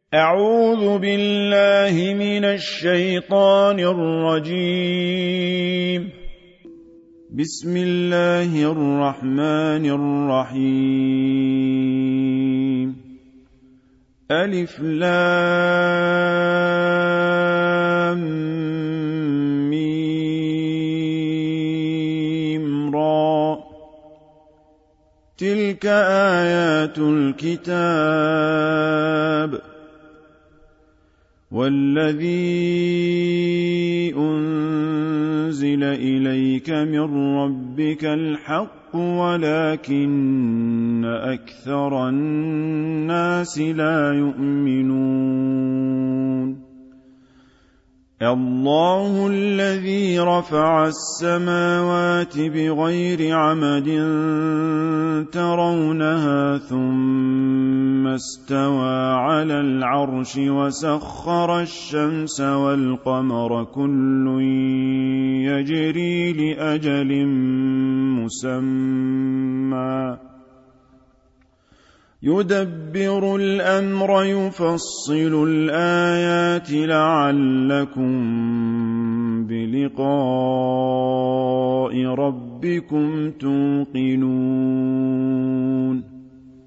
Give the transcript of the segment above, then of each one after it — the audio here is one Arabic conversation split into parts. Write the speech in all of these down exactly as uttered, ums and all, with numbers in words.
أعوذ بالله من الشيطان الرجيم. بسم الله الرحمن الرحيم. ألف لام ميم را. تلك آيات الكتاب والذي أنزل إليك من ربك الحق ولكن أكثر الناس لا يؤمنون. الله الذي رفع السماوات بغير عمد ترونها ثم استوى على العرش وسخر الشمس والقمر كل يجري لأجل مسمى يدبر الأمر يفصل الآيات لعلكم بلقاء ربكم توقنون.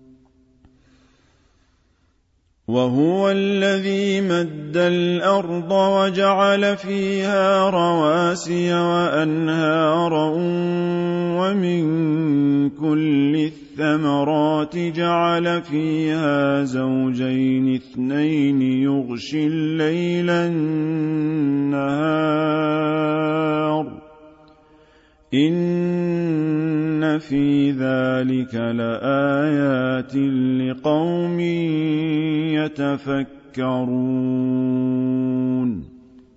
وهو الذي مد الأرض وجعل فيها رواسي وأنهارا ومن كل الثمرات جعل فيها زوجين اثنين يغشي الليل النهار إن في ذلك لآيات لقوم يتفكرون.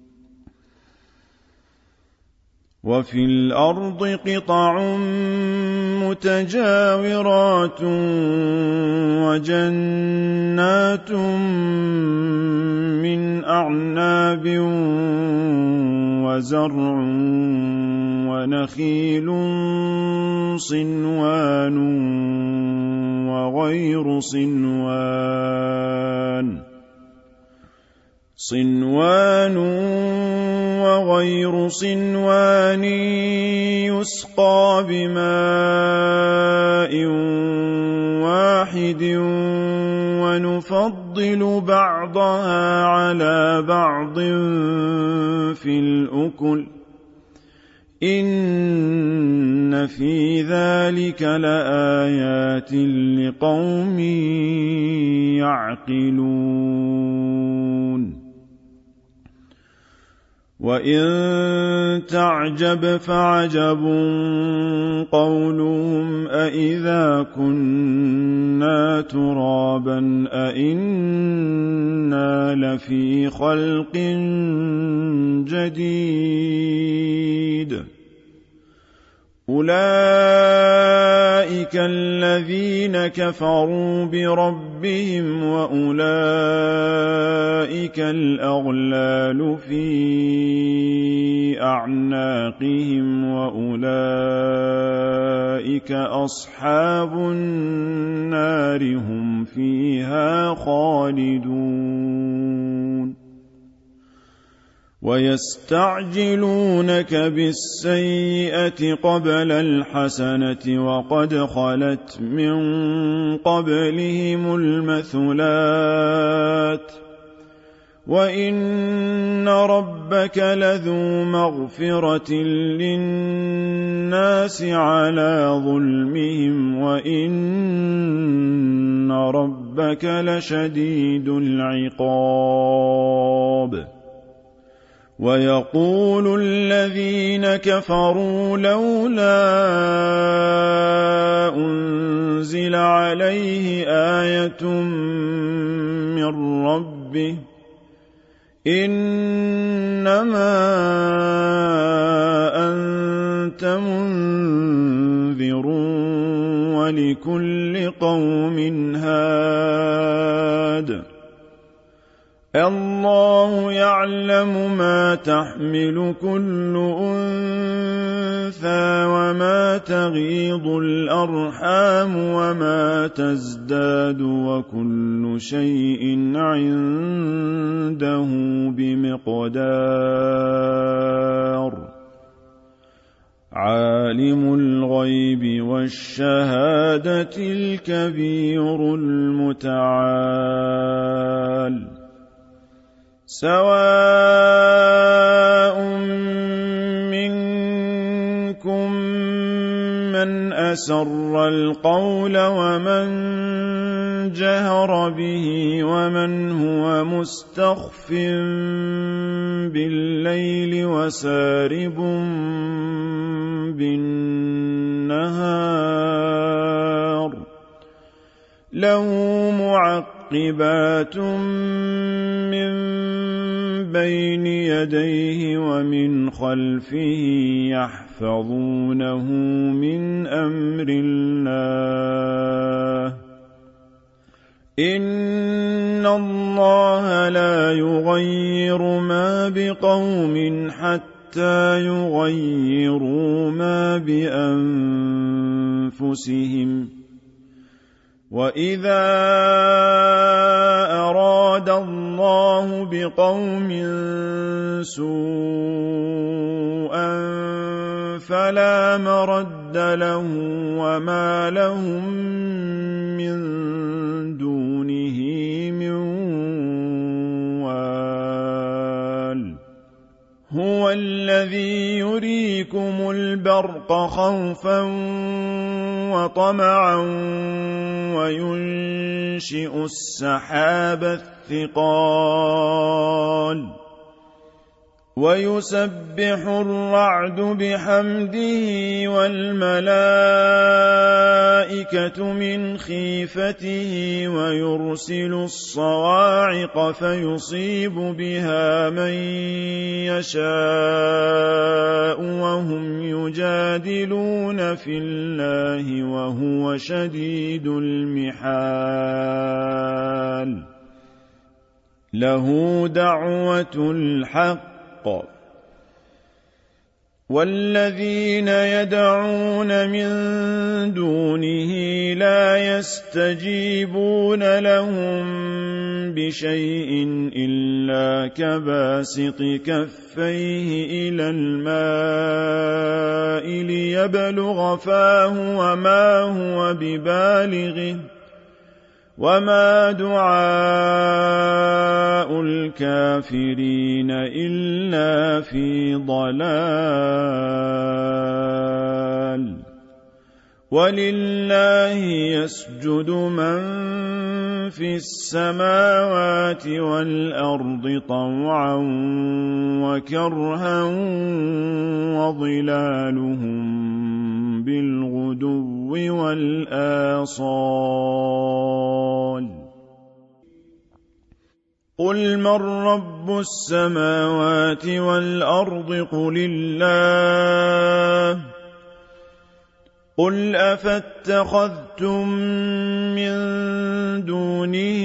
وفي الأرض قطع متجاورات وجنات من أعناب وزرع ونخيل صنوان وغير صنوان صنوان وغير صنوان يسقى بماء واحد ونفضل بعضها على بعض في الأكل إن في ذلك لآيات لقوم يعقلون. وإن تعجب فعجب قولهم أإذا كنا ترابا أإنا لفي خلق جديد. أولئك الذين كفروا بربهم وأولئك الأغلال في أعناقهم وأولئك أصحاب النار هم فيها خالدون. ويستعجلونك بالسيئة قبل الحسنة وقد خلت من قبلهم المثلات وإن ربك لذو مغفرة للناس على ظلمهم وإن ربك لشديد العقاب. ويقول الذين كفروا لولا أنزل عليه آية من ربه إنما أنت منذر ولكل قوم هاد. الله يعلم ما تحمل كل أنثى وما تغيض الأرحام وما تزداد وكل شيء عنده بمقدار عالم الغيب والشهادة الكبير المتعال سواء منكم من أسر القول ومن جهر به ومن هو مستخف بالليل وسارب بالنهار له معقبات من بين يديه ومن خلفه يحفظونه من أمر الله إن الله لا يغير ما بقوم حتى يغيروا ما بأنفسهم وإذا أراد الله بقوم سوءا فلا مرد له وما لهم من دونه من وال هو الذي يريكم البرق خوفا وطمعا وينشئ السحاب الثقال ويسبح الرعد بحمده والملائكة من خيفته ويرسل الصواعق فيصيب بها من يشاء وهم يجادلون في الله وهو شديد المحال له دعوة الحق والذين يدعون من دونه لا يستجيبون لهم بشيء إلا كباسط كفيه إلى الماء ليبلغ فاه وما هو ببالغه وما دعاء الكافرين إلا في ضلال ولله يسجد من في السماوات والأرض طوعا وكرها وظلالهم بالغدو والآصال قل من رب السماوات والأرض قل الله قل أفاتخذتم من دونه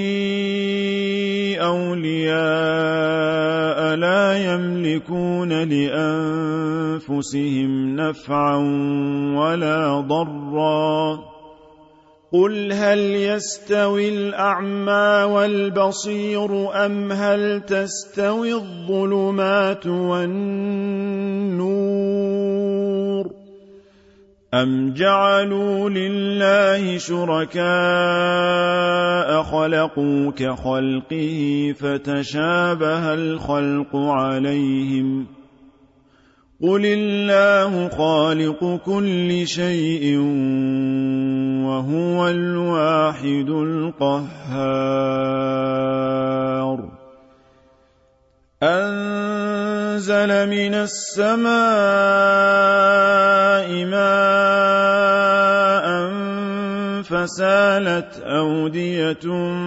أولياء لا يملكون لأنفسهم نفعا ولا ضرا قل هل يستوي الأعمى والبصير أم هل تستوي الظلمات والنور أم جعلوا لله شركاء خلقوا كخلقه فتشابه الخلق عليهم قل الله خالق كل شيء وهو الواحد القهار أنزل من السماء ماء فسالت أودية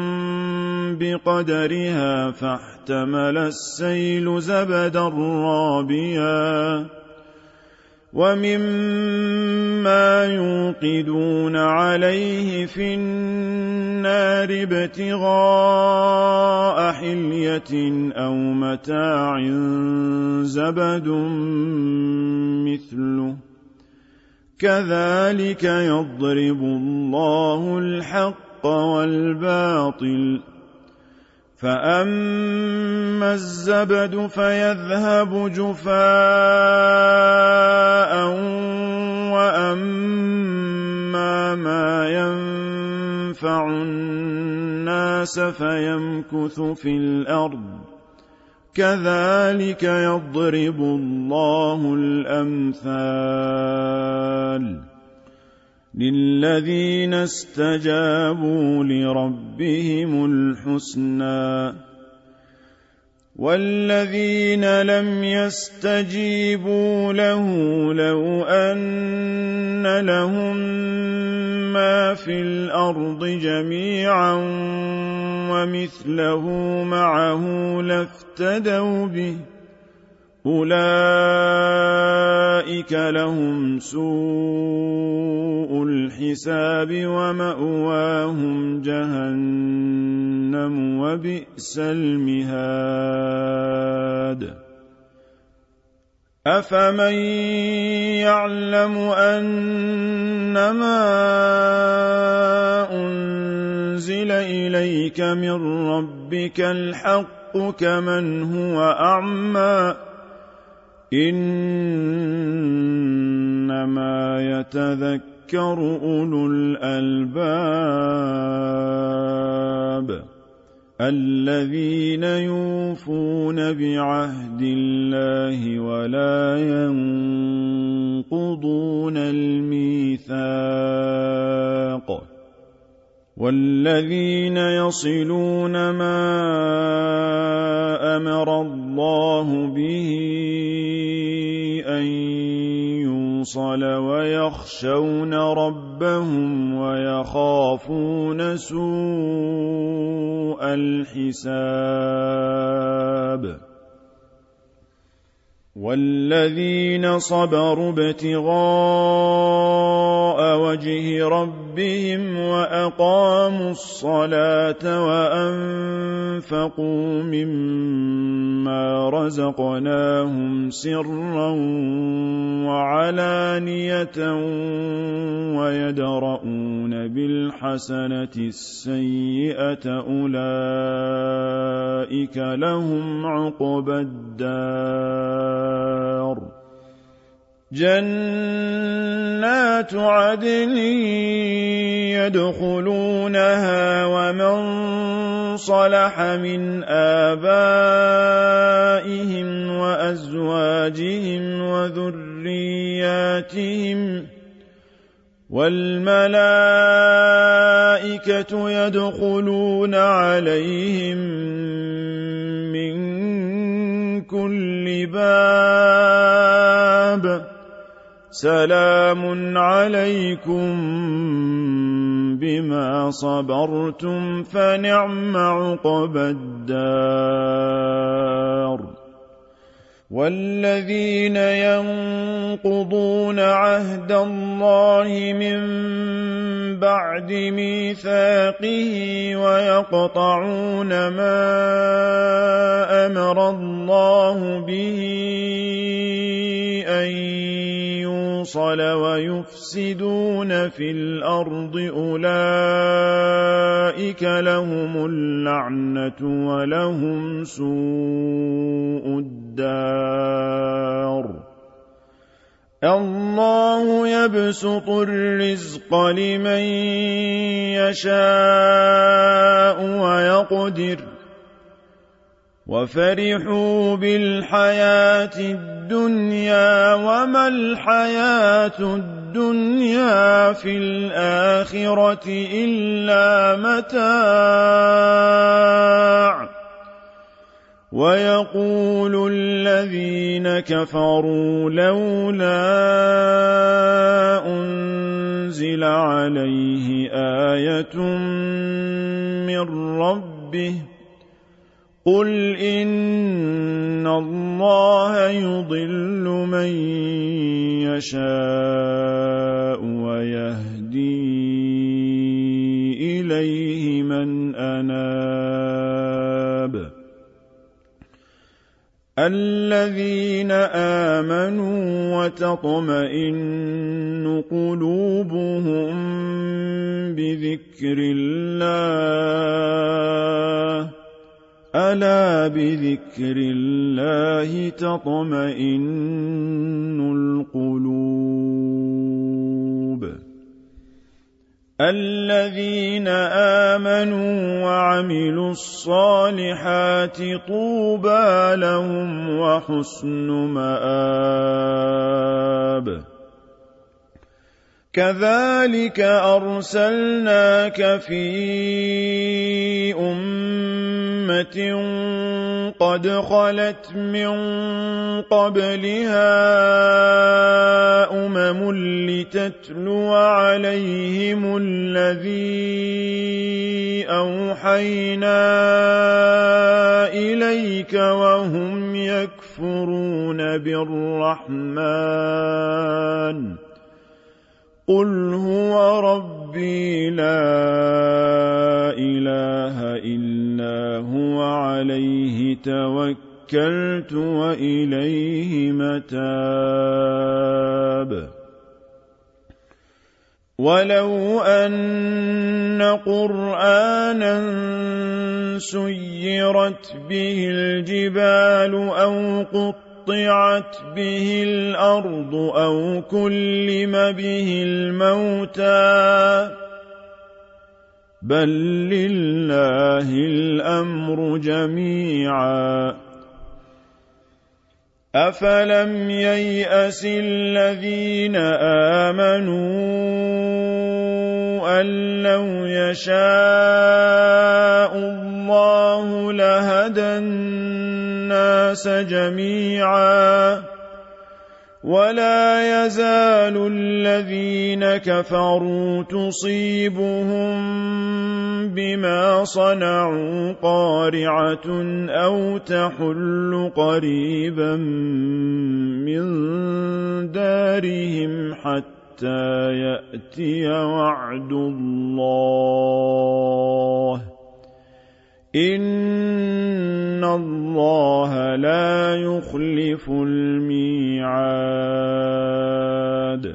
بقدرها فاحتمل السيل زبدا رابيا ومما يوقدون عليه في النار ابتغاء حلية قرية أو متاع زبد مثله كذلك يضرب الله الحق والباطل فأما الزبد فيذهب جفاء وأما ما ينفع الناس فيمكث في الأرض كذلك يضرب الله الأمثال للذين استجابوا لربهم الحسنى والذين لم يستجيبوا له لو أن لهم ما في الأرض جميعا ومثله معه لافتدوا به أولئك لهم سوء الحساب ومأواهم جهنم وبئس المهاد أفمن يعلم أنما أنزل إليك من ربك الحق كمن هو أعمى إنما يتذكر أولو الألباب الذين يوفون بعهد الله ولا ينقضون الميثاق والذين يصلون ما أمر الله به أن يوصل ويخشون ربهم ويخافون سوء الحساب والذين صبروا ابتغاء وجه ربهم وأقاموا الصلاة وأنفقوا مما رزقناهم سرا وعلانية ويدرؤون بالحسنة السيئة أولئك لهم عقبى الدار جنات عدن يدخلونها ومن صلح من آبائهم وأزواجهم وذرياتهم والملائكة يدخلون عليهم من كل باب سلام عليكم بما صبرتم فنعم عقبى الدار والذين ينقضون عهد الله من بعد ميثاقه ويقطعون ما أمر الله به أن يوصل ويفسدون في الأرض أولئك لهم اللعنة ولهم سوء الدار الله يبسط الرزق لمن يشاء ويقدر وفرحوا بالحياة الدنيا وما الحياة الدنيا في الآخرة إلا متاع ويقول الذين كفروا لولا أنزل عليه آية من ربه قل إن الله يضل من يشاء ويهدي إليه من أناب الذين آمنوا وتطمئن قلوبهم بذكر الله ألا بذكر الله تطمئن القلوب الذين آمنوا وعملوا الصالحات طوبى لهم وحسن مآب كذلك أرسلناك في أمة قد خلت من قبلها أمم لتتلو عليهم الذي أوحينا إليك وهم يكفرون بالرحمن قل هو ربي لا إله إلا هو عليه توكلت وإليه متاب ولو أن قرآنا سيرت به الجبال أو قطعت به الأرض أو كلم به الموتى بل لله الأمر جميعا أفلم ييأس الذين آمنوا أن لو يشاء الله لهدى الناس جميعا ولا يزال الذين كفروا تصيبهم بما صنعوا قارعة أو تحل قريبا من دارهم حتى يأتي وعد الله إن الله لا يخلف الميعاد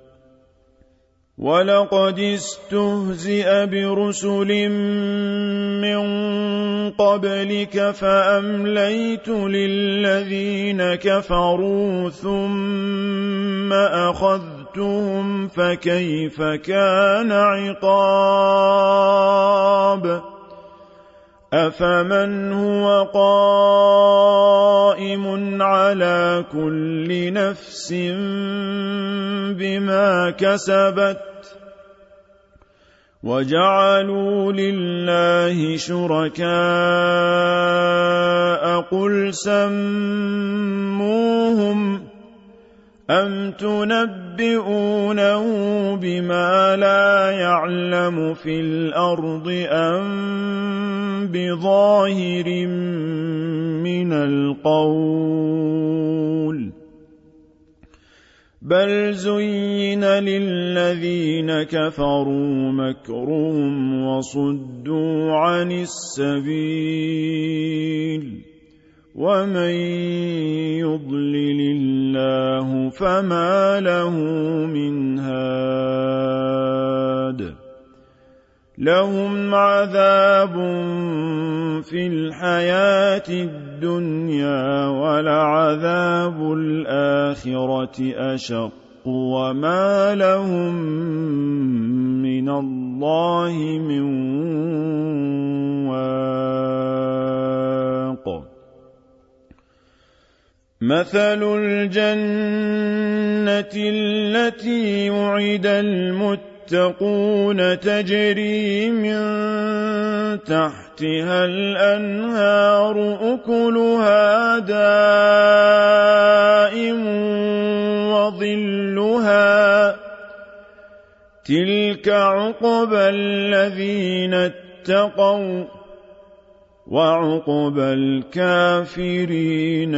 ولقد استهزئ برسل من قبلك فأمليت للذين كفروا ثم أخذتهم فكيف كان عقاب أفمن هو قائم على كل نفس بما كسبت وجعلوا لله شركاء قل سموهم أم تنبئونه بما لا يعلم في الأرض أم بظاهر من القول بل زين للذين كفروا مكرهم وصدوا عن السبيل ومن يضلل الله فما له من هاد لهم عذاب في الحياة الدنيا ولعذاب الآخرة أشق وما لهم من الله من واق مثل الجنة التي وعد المتقون تجري من تحتها الأنهار أكلها دائم وظلها تلك عقبى الذين اتقوا وعقبى الكافرين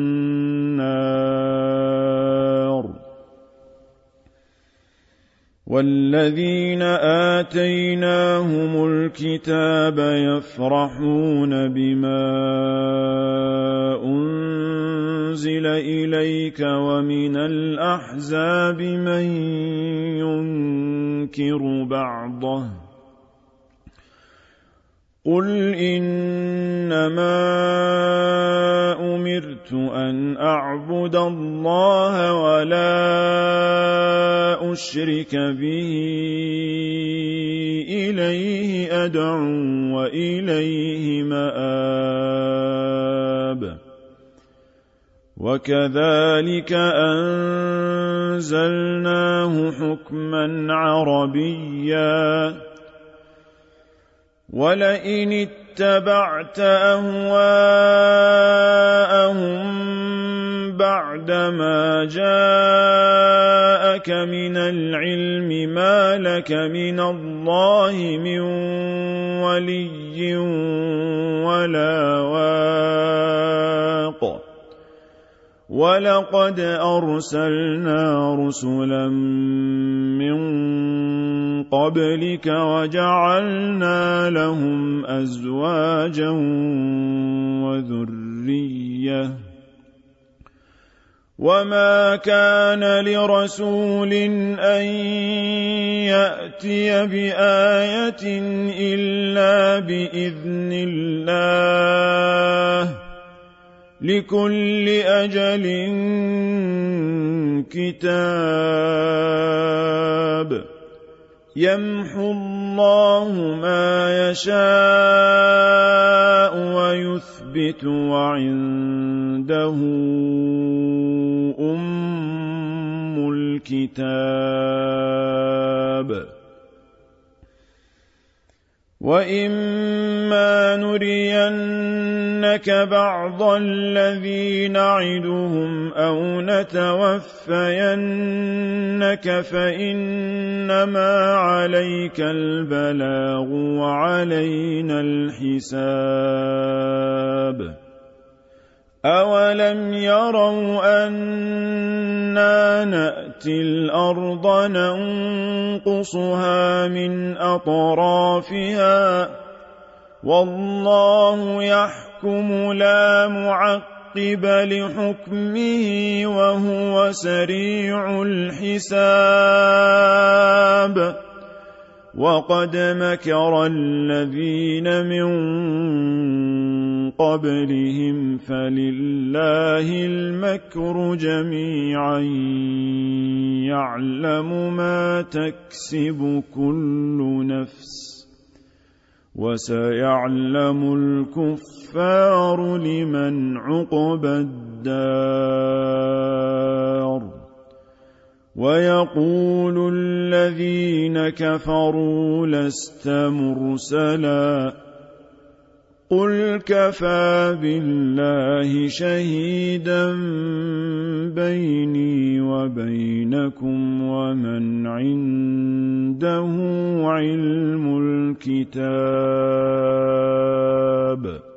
النار والذين آتيناهم الكتاب يفرحون بما أنزل إليك ومن الأحزاب من ينكر بعضه قل إنما أمرت أن أعبد الله ولا أشرك به إليه أدعو وإليه مآب وكذلك أنزلناه حكما عربيا ولئن اتبعت أهواءهم بعدما جاءك من العلم ما لك من الله من ولي ولا واق ولقد أرسلنا رسلا من قبلك وجعلنا لهم أزواجا وذرية وما كان لرسول أن يأتي بآية إلا بإذن الله لكل أجل كتاب يمحو الله ما يشاء ويثبت وعنده أم الكتاب وإما نرينك بعض الذي نعدهم أو نتوفينك فإنما عليك البلاغ وعلينا الحساب أولم يروا أنا نأتي الأرض ننقصها من أطرافها والله يحكم لا معقب لحكمه وهو سريع الحساب وقد مكر الذين من قبلهم فلله المكر جميعا يعلم ما تكسب كل نفس وسيعلم الكفار لمن عقبى الدار ويقول الذين كفروا لست مرسلا قل كفى بالله شهيدا بيني وبينكم ومن عنده علم الكتاب